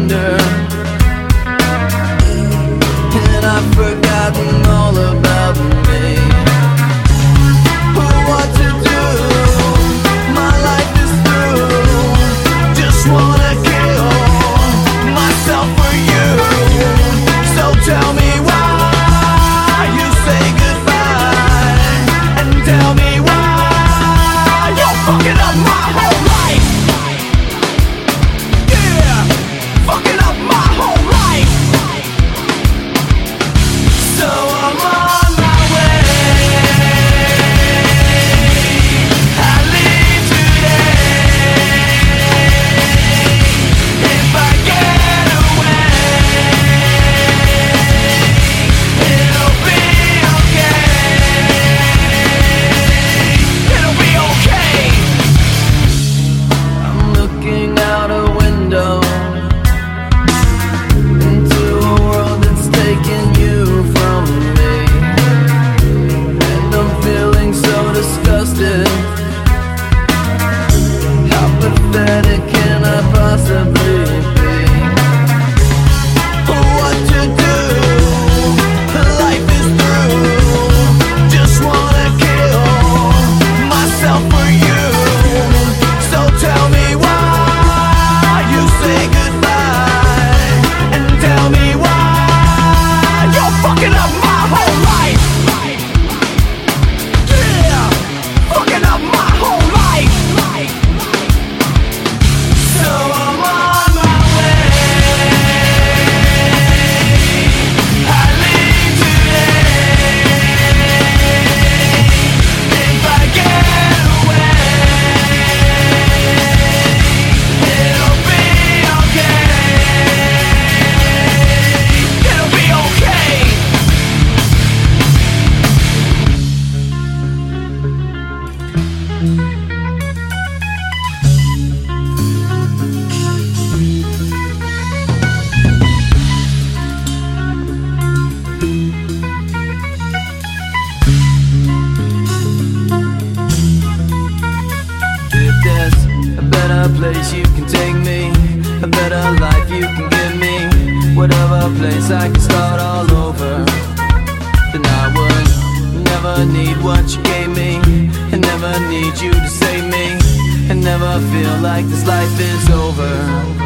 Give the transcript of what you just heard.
wonder, and I've forgotten all about me. What to do? My life is through. Just wanna kill myself for you. So tell me why you say goodbye, and tell me why you're fucking up my whole life. Yeah, fucking up my whole life. So I'm on my way. I leave today. If I get away, it'll be okay. It'll be okay. I'm looking out a window into a world that's taking you from me, and I'm feeling so disgusted. How pathetic can I possibly be? What to do? Life is through. Just wanna kill myself for you. So tell me why you say goodbye, and tell me why you're fucking up my whole life. Yeah, fucking up my whole life. So I'm on my way. I leave today. If I get away, it'll be okay. It'll be okay. If there's a better place you can take me, a better life you can give me, whatever place I can start all over, then I would never need what you gave me, and never need you to save me, and never feel like this life is over.